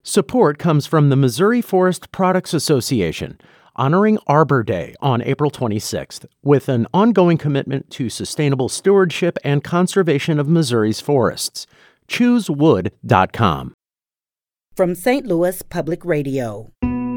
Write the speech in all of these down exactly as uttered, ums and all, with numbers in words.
Support comes from the Missouri Forest Products Association, honoring Arbor Day on April twenty-sixth, with an ongoing commitment to sustainable stewardship and conservation of Missouri's forests. choose wood dot com. From Saint Louis Public Radio.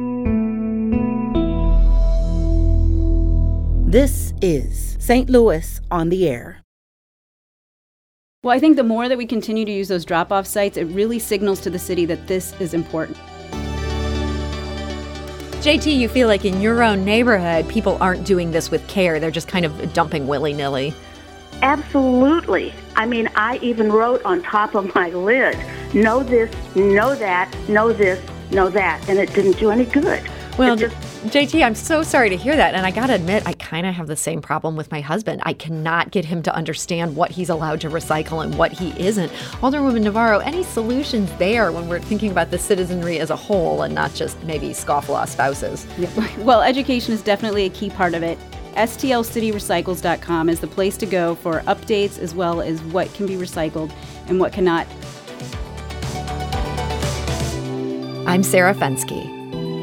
This is Saint Louis on the Air. Well, I think the more that we continue to use those drop-off sites, it really signals to the city that this is important. J T, you feel like in your own neighborhood, people aren't doing this with care. They're just kind of dumping willy-nilly. Absolutely. I mean, I even wrote on top of my lid, know this, know that, know this, know that, and it didn't do any good. Well, just, J T, I'm so sorry to hear that. And I got to admit, I kind of have the same problem with my husband. I cannot get him to understand what he's allowed to recycle and what he isn't. Alderwoman Navarro, any solutions there when we're thinking about the citizenry as a whole and not just maybe scofflaw spouses? Yeah. Well, education is definitely a key part of it. S T L city recycles dot com is the place to go for updates as well as what can be recycled and what cannot. I'm Sarah Fenske.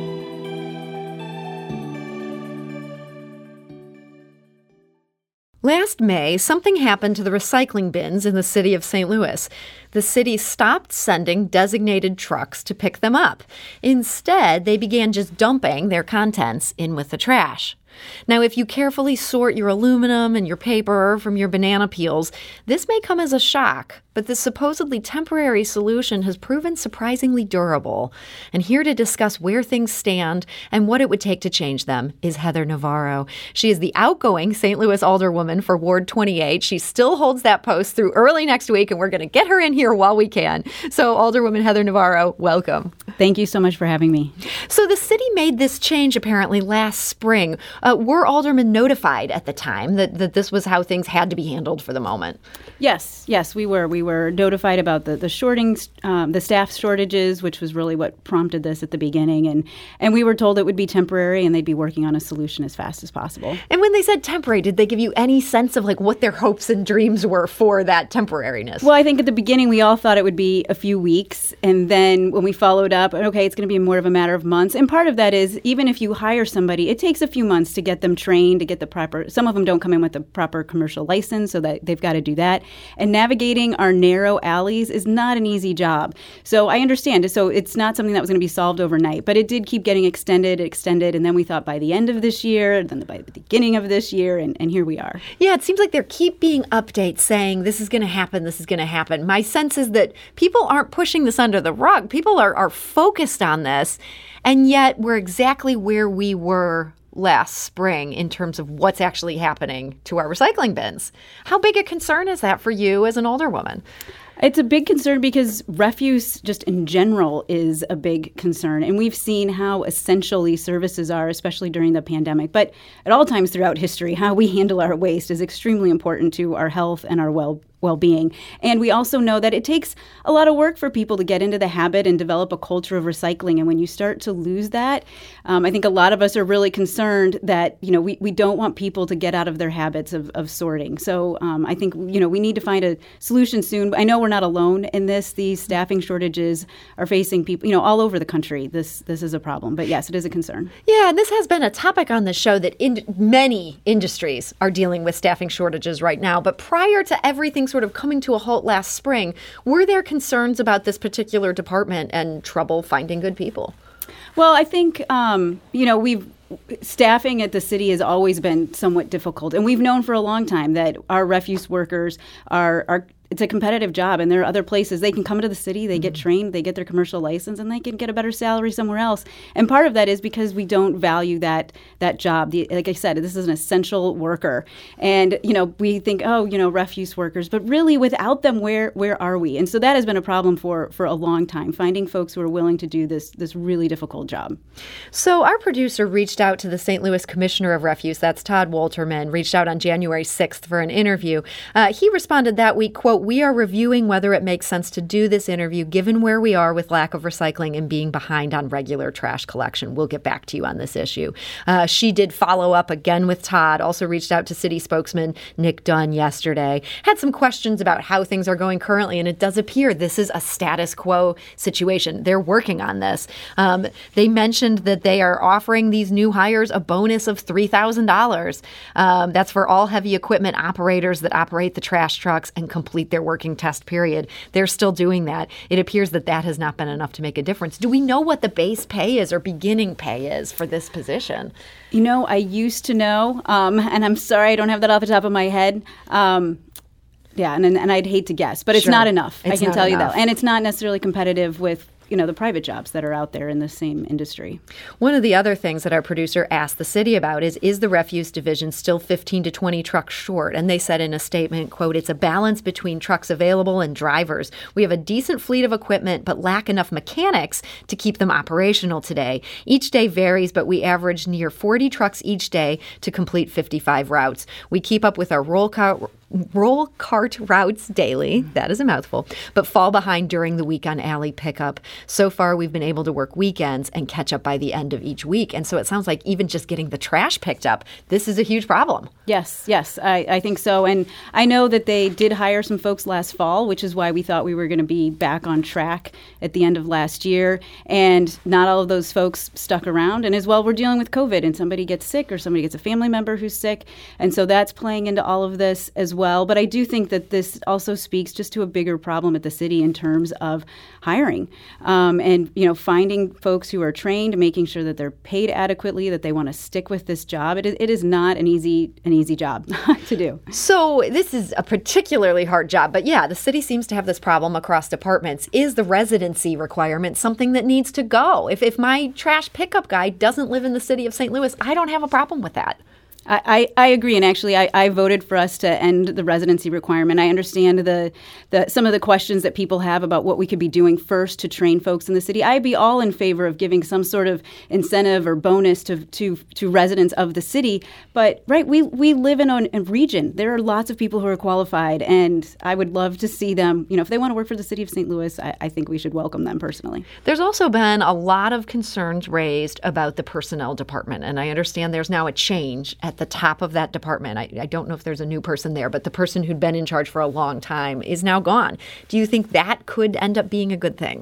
Last May, something happened to the recycling bins in the city of Saint Louis. The city stopped sending designated trucks to pick them up. Instead, they began just dumping their contents in with the trash. Now, if you carefully sort your aluminum and your paper from your banana peels, this may come as a shock, but this supposedly temporary solution has proven surprisingly durable. And here to discuss where things stand and what it would take to change them is Heather Navarro. She is the outgoing Saint Louis alderwoman for Ward twenty-eight. She still holds that post through early next week, and we're going to get her in here while we can. So, Alderwoman Heather Navarro, welcome. Thank you so much for having me. So the city made this change apparently last spring. Uh, were aldermen notified at the time that, that this was how things had to be handled for the moment? Yes, yes, we were. We were notified about the the shorting, um, the staff shortages, which was really what prompted this at the beginning, and and we were told it would be temporary and they'd be working on a solution as fast as possible. And when they said temporary, did they give you any sense of like what their hopes and dreams were for that temporariness? Well, I think at the beginning we all thought it would be a few weeks, and then when we followed up, okay, it's going to be more of a matter of months. And part of that is even if you hire somebody, it takes a few months to get them trained, to get the proper. Some of them don't come in with the proper commercial license, so that they've got to do that. And navigating our narrow alleys is not an easy job. So I understand. So it's not something that was going to be solved overnight, but it did keep getting extended, extended, and then we thought by the end of this year, then by the beginning of this year, and, and here we are. Yeah, it seems like there keep being updates saying this is going to happen, this is going to happen. My sense is that people aren't pushing this under the rug. People are, are focused on this, and yet we're exactly where we were last spring in terms of what's actually happening to our recycling bins. How big a concern is that for you as an alderwoman? It's a big concern because refuse just in general is a big concern. And we've seen how essential these services are, especially during the pandemic. But at all times throughout history, how we handle our waste is extremely important to our health and our well well-being. And we also know that it takes a lot of work for people to get into the habit and develop a culture of recycling. And when you start to lose that, um, I think a lot of us are really concerned that, you know, we, we don't want people to get out of their habits of, of sorting. So um, I think, you know, we need to find a solution soon. I know we're not alone in this. These staffing shortages are facing people, you know, all over the country. This this is a problem. But yes, it is a concern. Yeah, and this has been a topic on the show that in, many industries are dealing with staffing shortages right now. But prior to everything sort of coming to a halt last spring, were there concerns about this particular department and trouble finding good people? Well, I think, um, you know, we've staffing at the city has always been somewhat difficult. And we've known for a long time that our refuse workers are, are it's a competitive job, and there are other places they can come to the city, they get trained, they get their commercial license, and they can get a better salary somewhere else. And part of that is because we don't value that that job. The, like I said, this is an essential worker, and you know we think, oh, you know, refuse workers, but really without them, where where are we? And so that has been a problem for for a long time, finding folks who are willing to do this this really difficult job. So our producer reached out to the Saint Louis Commissioner of Refuse, that's Todd Wolterman, reached out on January sixth for an interview. Uh, he responded that week, quote, quote, "We are reviewing whether it makes sense to do this interview given where we are with lack of recycling and being behind on regular trash collection. We'll get back to you on this issue." Uh, she did follow up again with Todd, also reached out to city spokesman Nick Dunn yesterday, had some questions about how things are going currently, and it does appear this is a status quo situation. They're working on this. Um, they mentioned that they are offering these new hires a bonus of three thousand dollars. Um, that's for all heavy equipment operators that operate the trash trucks and complete their working test period. They're still doing that. It appears that that has not been enough to make a difference. Do we know what the base pay is or beginning pay is for this position? You know, I used to know, um, and I'm sorry I don't have that off the top of my head. Um, yeah, and and I'd hate to guess, but it's Sure. not enough. It's I can not tell enough. you that. And it's not necessarily competitive with, you know, the private jobs that are out there in the same industry. One of the other things that our producer asked the city about is, is the refuse division still fifteen to twenty trucks short? And they said in a statement, quote, "It's a balance between trucks available and drivers. We have a decent fleet of equipment, but lack enough mechanics to keep them operational today. Each day varies, but we average near forty trucks each day to complete fifty-five routes. We keep up with our roll cart roll cart routes daily," that is a mouthful, "but fall behind during the week on alley pickup. So far, we've been able to work weekends and catch up by the end of each week." And so it sounds like even just getting the trash picked up, this is a huge problem. Yes, yes, I, I think so. And I know that they did hire some folks last fall, which is why we thought we were going to be back on track at the end of last year. And not all of those folks stuck around. And as well, we're dealing with COVID and somebody gets sick or somebody gets a family member who's sick. And so that's playing into all of this as well. But I do think that this also speaks just to a bigger problem at the city in terms of hiring um, and, you know, finding folks who are trained, making sure that they're paid adequately, that they want to stick with this job. It is, it is not an easy an easy job to do. So this is a particularly hard job. But yeah, the city seems to have this problem across departments. Is the residency requirement something that needs to go? If, if my trash pickup guy doesn't live in the city of Saint Louis, I don't have a problem with that. I, I, I agree, and actually, I, I voted for us to end the residency requirement. I understand the, the some of the questions that people have about what we could be doing first to train folks in the city. I'd be all in favor of giving some sort of incentive or bonus to to, to residents of the city. But right, we we live in a, a region. There are lots of people who are qualified, and I would love to see them. You know, if they want to work for the city of Saint Louis, I, I think we should welcome them personally. There's also been a lot of concerns raised about the personnel department, and I understand there's now a change at the top of that department. I, I don't know if there's a new person there, but the person who'd been in charge for a long time is now gone. Do you think that could end up being a good thing?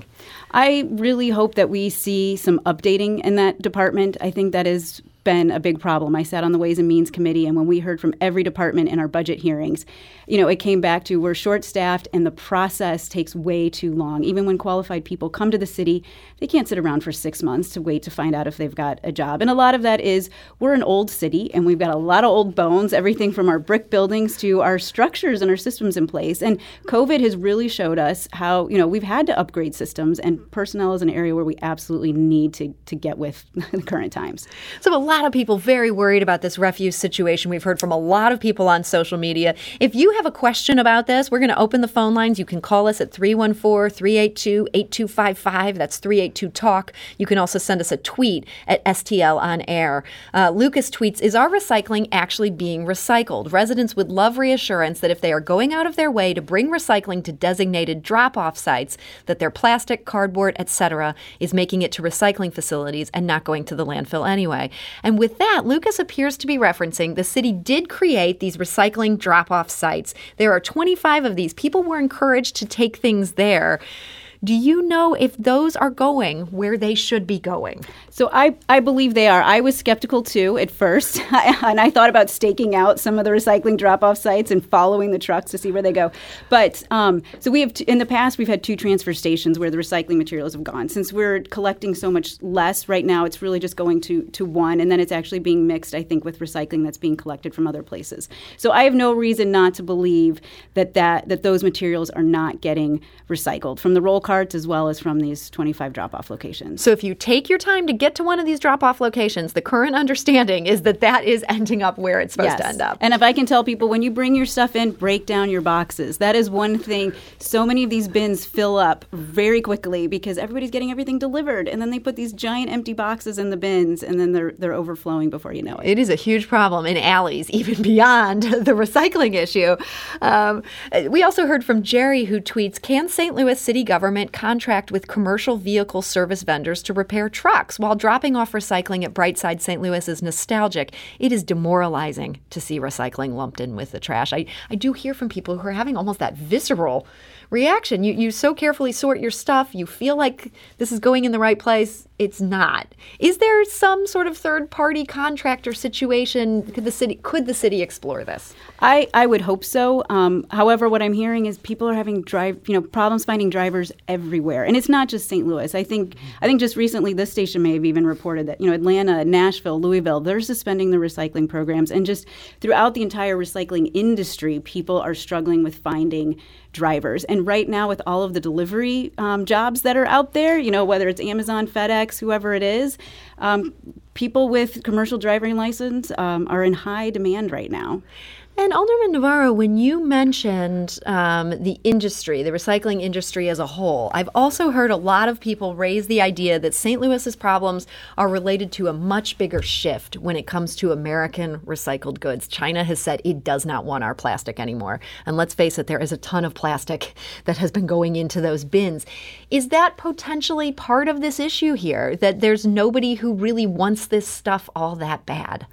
I really hope that we see some updating in that department. I think that is been a big problem. I sat on the Ways and Means Committee, and when we heard from every department in our budget hearings, you know, it came back to we're short-staffed and the process takes way too long. Even when qualified people come to the city, they can't sit around for six months to wait to find out if they've got a job. And a lot of that is we're an old city and we've got a lot of old bones, everything from our brick buildings to our structures and our systems in place. And COVID has really showed us how, you know, we've had to upgrade systems, and personnel is an area where we absolutely need to, to get with the current times. So a lot of people very worried about this refuse situation. We've heard from a lot of people on social media. If you have a question about this, we're going to open the phone lines. You can call us at three one four, three eight two, eight two five five. That's three eight two talk. You can also send us a tweet at S T L on air. Uh, Lucas tweets, "Is our recycling actually being recycled? Residents would love reassurance that if they are going out of their way to bring recycling to designated drop-off sites, that their plastic, cardboard, et cetera is making it to recycling facilities and not going to the landfill anyway." And with that, Lucas appears to be referencing the city did create these recycling drop-off sites. There are twenty-five of these. People were encouraged to take things there. Do you know if those are going where they should be going? So I, I believe they are. I was skeptical, too, at first. And I thought about staking out some of the recycling drop-off sites and following the trucks to see where they go. But um, so we have, t- in the past, we've had two transfer stations where the recycling materials have gone. Since we're collecting so much less right now, it's really just going to, to one. And then it's actually being mixed, I think, with recycling that's being collected from other places. So I have no reason not to believe that, that, that those materials are not getting recycled. From the roll cart carts as well as from these twenty-five drop-off locations. So if you take your time to get to one of these drop-off locations, the current understanding is that that is ending up where it's supposed yes. to end up. And if I can tell people, when you bring your stuff in, break down your boxes. That is one thing. So many of these bins fill up very quickly because everybody's getting everything delivered, and then they put these giant empty boxes in the bins, and then they're they're overflowing before you know it. It is a huge problem in alleys, even beyond the recycling issue. Um, we also heard from Jerry, who tweets, can Saint Louis city government contract with commercial vehicle service vendors to repair trucks? While dropping off recycling at Brightside Saint Louis is nostalgic, it is demoralizing to see recycling lumped in with the trash. I, I do hear from people who are having almost that visceral reaction. You you so carefully sort your stuff. You feel like this is going in the right place. It's not. Is there some sort of third-party contractor situation? Could the city could the city explore this? I, I would hope so. Um, however, what I'm hearing is people are having drive you know problems finding drivers everywhere, and it's not just Saint Louis. I think I think just recently this station may have even reported that you know Atlanta, Nashville, Louisville, they're suspending the recycling programs, and just throughout the entire recycling industry, people are struggling with finding drivers. And right now, with all of the delivery um, jobs that are out there, you know, whether it's Amazon, FedEx, whoever it is, um, people with commercial driving license um, are in high demand right now. And Alderman Navarro, when you mentioned um, the industry, the recycling industry as a whole, I've also heard a lot of people raise the idea that Saint Louis's problems are related to a much bigger shift when it comes to American recycled goods. China has said it does not want our plastic anymore. And let's face it, there is a ton of plastic that has been going into those bins. Is that potentially part of this issue here, that there's nobody who really wants this stuff all that bad?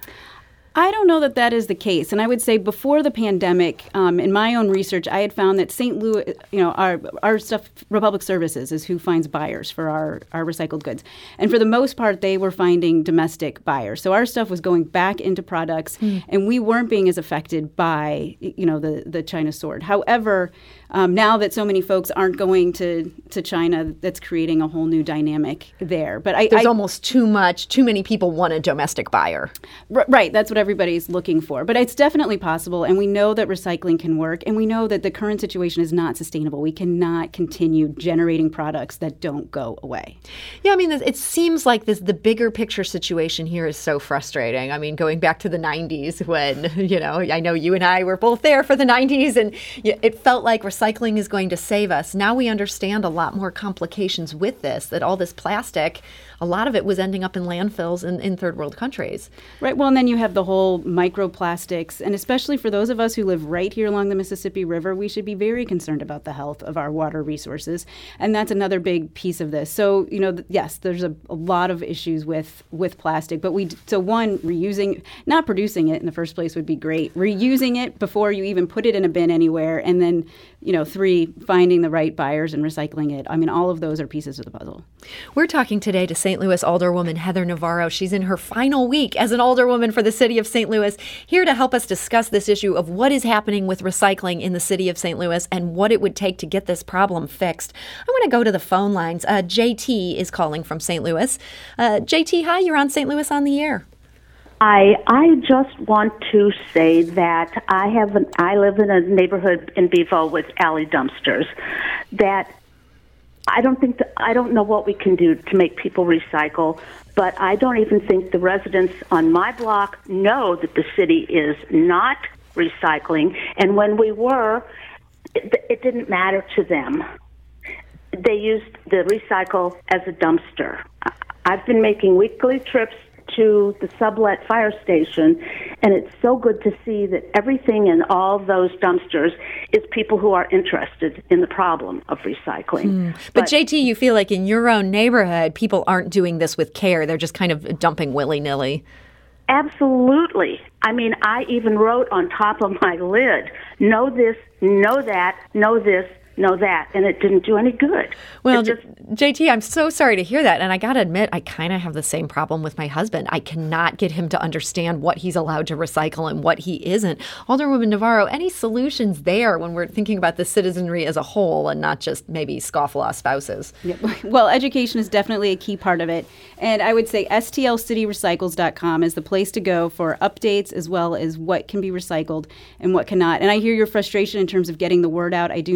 I don't know that that is the case. And I would say before the pandemic, um, in my own research, I had found that Saint Louis, you know, our our stuff, Republic Services is who finds buyers for our, our recycled goods. And for the most part, they were finding domestic buyers. So our stuff was going back into products, mm. and we weren't being as affected by, you know, the, the China sword. However, um, now that so many folks aren't going to, to China, that's creating a whole new dynamic there. But I, There's I, almost too much, too many people want a domestic buyer. R- right, that's what everybody's looking for. But it's definitely possible, and we know that recycling can work, and we know that the current situation is not sustainable. We cannot continue generating products that don't go away. Yeah, I mean, it seems like this the bigger picture situation here is so frustrating. I mean, going back to the nineties when, you know, I know you and I were both there for the nineties, and it felt like recycling is going to save us. Now we understand a lot more complications with this, that all this plastic, a lot of it was ending up in landfills in, in third world countries. Right. Well, and then you have the whole microplastics. And especially for those of us who live right here along the Mississippi River, we should be very concerned about the health of our water resources. And that's another big piece of this. So, you know, th- yes, there's a, a lot of issues with, with plastic. But we, so one, reusing, not producing it in the first place would be great. Reusing it before you even put it in a bin anywhere. And then, you know, three, finding the right buyers and recycling it. I mean, all of those are pieces of the puzzle. We're talking today to Saint Louis Alderwoman Heather Navarro. She's in her final week as an alderwoman for the city of Saint Louis, here to help us discuss this issue of what is happening with recycling in the city of Saint Louis and what it would take to get this problem fixed. I want to go to the phone lines. Uh, J T is calling from Saint Louis. Uh, J T, hi, you're on Saint Louis on the Air. I I just want to say that I have an, I live in a neighborhood in Bevo with alley dumpsters. That I don't think that, I don't know what we can do to make people recycle, but I don't even think the residents on my block know that the city is not recycling. And when we were, it, it didn't matter to them. They used the recycle as a dumpster. I've been making weekly trips to the sublet fire station, and it's so good to see that everything in all those dumpsters is people who are interested in the problem of recycling. Mm. But, but J T, you feel like in your own neighborhood, people aren't doing this with care. They're just kind of dumping willy-nilly. Absolutely. I mean, I even wrote on top of my lid, know this, know that, know this, know that, and it didn't do any good. Well, just, J T, I'm so sorry to hear that. And I got to admit, I kind of have the same problem with my husband. I cannot get him to understand what he's allowed to recycle and what he isn't. Alderwoman Navarro, any solutions there when we're thinking about the citizenry as a whole and not just maybe scofflaw spouses? Yep. Well, education is definitely a key part of it. And I would say S T L city recycles dot com is the place to go for updates as well as what can be recycled and what cannot. And I hear your frustration in terms of getting the word out. I do know a lot of people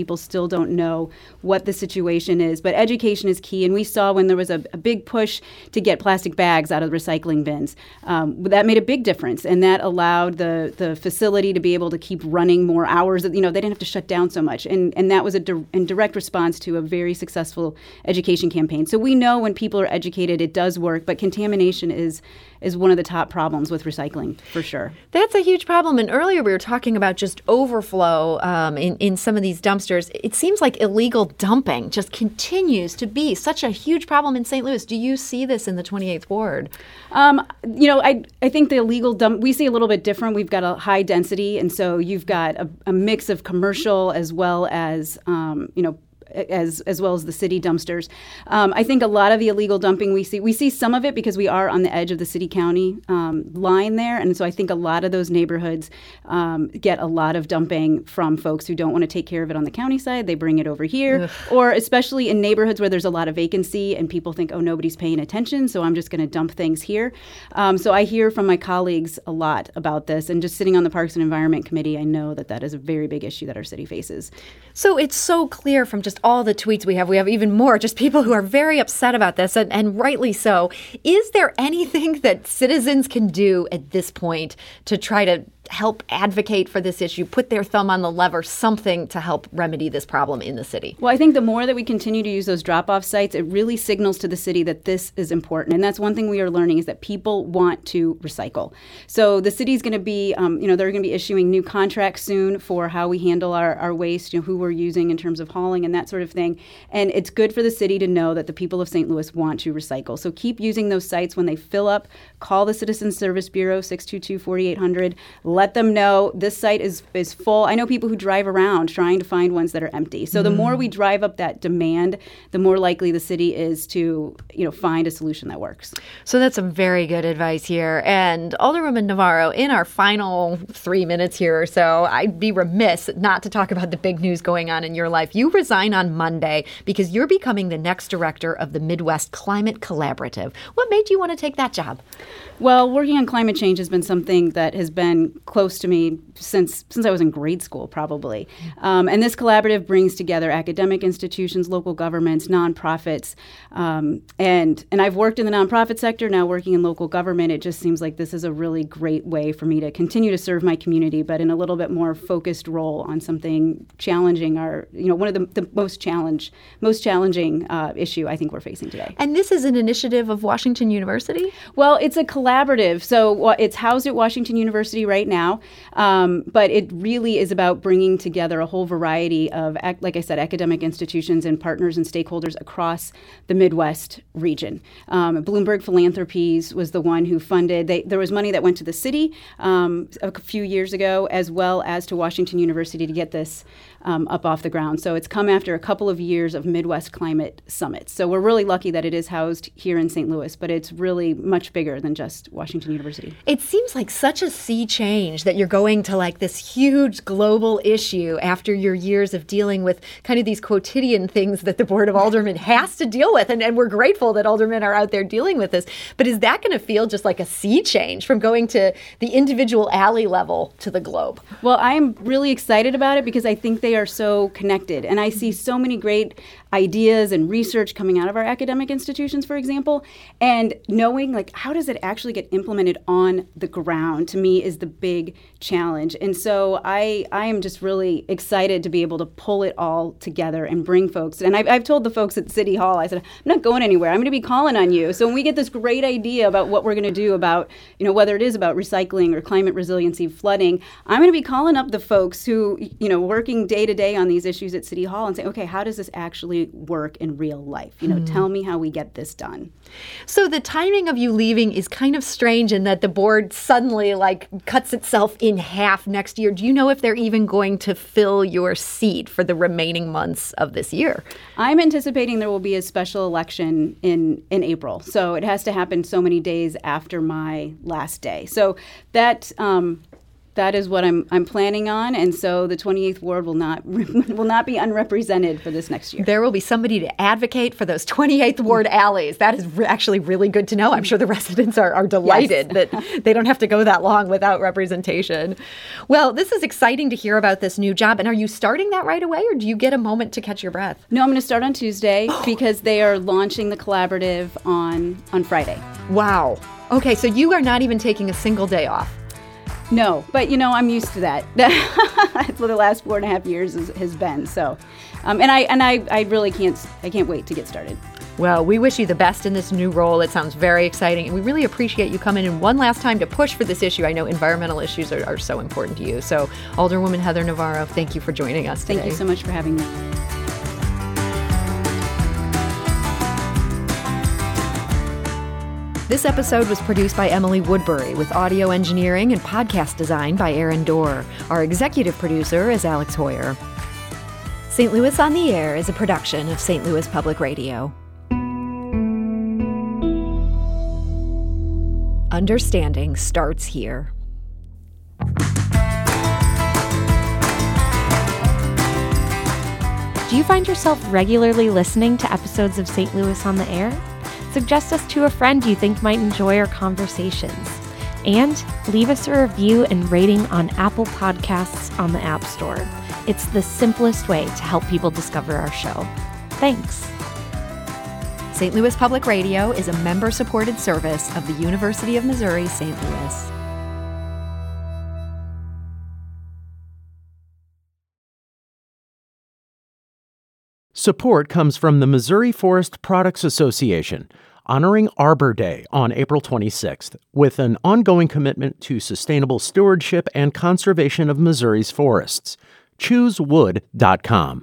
people still don't know what the situation is. But education is key. And we saw when there was a, a big push to get plastic bags out of the recycling bins, um, that made a big difference. And that allowed the, the facility to be able to keep running more hours. You know, they didn't have to shut down so much. And, and that was a di- in direct response to a very successful education campaign. So we know when people are educated, it does work. But contamination is is one of the top problems with recycling, for sure. That's a huge problem. And earlier we were talking about just overflow um, in, in some of these dumpsters. It seems like illegal dumping just continues to be such a huge problem in Saint Louis. Do you see this in the twenty-eighth Ward? Um, you know, I I think the illegal dump, we see a little bit different. We've got a high density, and so you've got a, a mix of commercial as well as, um, you know, as as well as the city dumpsters. Um, I think a lot of the illegal dumping we see, we see some of it because we are on the edge of the city-county um, line there. And so I think a lot of those neighborhoods um, get a lot of dumping from folks who don't want to take care of it on the county side. They bring it over here. Ugh. Or especially in neighborhoods where there's a lot of vacancy and people think, oh, nobody's paying attention, so I'm just going to dump things here. Um, so I hear from my colleagues a lot about this. And just sitting on the Parks and Environment Committee, I know that that is a very big issue that our city faces. So it's so clear from just all the tweets we have, we have even more, just people who are very upset about this, and, and rightly so. Is there anything that citizens can do at this point to try to help advocate for this issue, put their thumb on the lever, something to help remedy this problem in the city? Well, I think the more that we continue to use those drop-off sites, it really signals to the city that this is important. And that's one thing we are learning is that people want to recycle. So the city's going to be, um, you know, they're going to be issuing new contracts soon for how we handle our, our waste, you know, who we're using in terms of hauling and that sort of thing. And it's good for the city to know that the people of Saint Louis want to recycle. So keep using those sites when they fill up. Call the Citizen Service Bureau, six two two, four eight zero zero. Let them know this site is, is full. I know people who drive around trying to find ones that are empty. So mm. the more we drive up that demand, the more likely the city is to, you know, find a solution that works. So that's some very good advice here. And Alderwoman Navarro, in our final three minutes here or so, I'd be remiss not to talk about the big news going on in your life. You resign on Monday because you're becoming the next director of the Midwest Climate Collaborative. What made you want to take that job? Well, working on climate change has been something that has been close to me since since I was in grade school, probably. Um, and this collaborative brings together academic institutions, local governments, nonprofits, um, and and I've worked in the nonprofit sector. Now working in local government, it just seems like this is a really great way for me to continue to serve my community, but in a little bit more focused role on something challenging. Our, you know, one of the, the most challenge, most challenging uh, issue I think we're facing today. And this is an initiative of Washington University? Well, it's a collaborative. So uh, it's housed at Washington University right now, um, but it really is about bringing together a whole variety of, ac- like I said, academic institutions and partners and stakeholders across the Midwest region. Um, Bloomberg Philanthropies was the one who funded. They, there was money that went to the city um, a few years ago, as well as to Washington University to get this um, up off the ground. So it's come after a couple of years of Midwest climate summits. So we're really lucky that it is housed here in Saint Louis, but it's really much bigger than just Washington University. It seems like such a sea change that you're going to like this huge global issue after your years of dealing with kind of these quotidian things that the Board of Aldermen has to deal with. And, and we're grateful that aldermen are out there dealing with this. But is that going to feel just like a sea change from going to the individual alley level to the globe? Well, I'm really excited about it because I think they are so connected. And I see so many great ideas and research coming out of our academic institutions, for example, and knowing like how does it actually get implemented on the ground, to me, is the big challenge. And so I I am just really excited to be able to pull it all together and bring folks. And I've, I've told the folks at City Hall, I said, I'm not going anywhere. I'm going to be calling on you. So when we get this great idea about what we're going to do about, you know, whether it is about recycling or climate resiliency, flooding, I'm going to be calling up the folks who, you know, working day to day on these issues at City Hall and say, okay, how does this actually work in real life? You know, hmm. tell me how we get this done. So the timing of you leaving is kind of strange in that the board suddenly like cuts itself in half next year. Do you know if they're even going to fill your seat for the remaining months of this year? I'm anticipating there will be a special election in, in April. So it has to happen so many days after my last day. So that um, That is what I'm I'm planning on, and so the twenty-eighth Ward will not will not be unrepresented for this next year. There will be somebody to advocate for those twenty-eighth Ward alleys. That is re- actually really good to know. I'm sure the residents are, are delighted Yes. that they don't have to go that long without representation. Well, this is exciting to hear about this new job. And are you starting that right away, or do you get a moment to catch your breath? No, I'm going to start on Tuesday because they are launching the collaborative on on Friday. Wow. Okay, so you are not even taking a single day off. No, but you know, I'm used to that. That's what the last four and a half years is, has been. So, um, and I and I, I really can't I can't wait to get started. Well, we wish you the best in this new role. It sounds very exciting, and we really appreciate you coming in one last time to push for this issue. I know environmental issues are, are so important to you. So, Alderwoman Heather Navarro, thank you for joining us today. Thank you so much for having me. This episode was produced by Emily Woodbury with audio engineering and podcast design by Aaron Dorr. Our executive producer is Alex Hoyer. Saint Louis on the Air is a production of Saint Louis Public Radio. Understanding starts here. Do you find yourself regularly listening to episodes of Saint Louis on the Air? Suggest us to a friend you think might enjoy our conversations. And leave us a review and rating on Apple Podcasts on the App Store. It's the simplest way to help people discover our show. Thanks. Saint Louis Public Radio is a member-supported service of the University of Missouri, Saint Louis. Support comes from the Missouri Forest Products Association, honoring Arbor Day on April twenty-sixth, with an ongoing commitment to sustainable stewardship and conservation of Missouri's forests. choose wood dot com.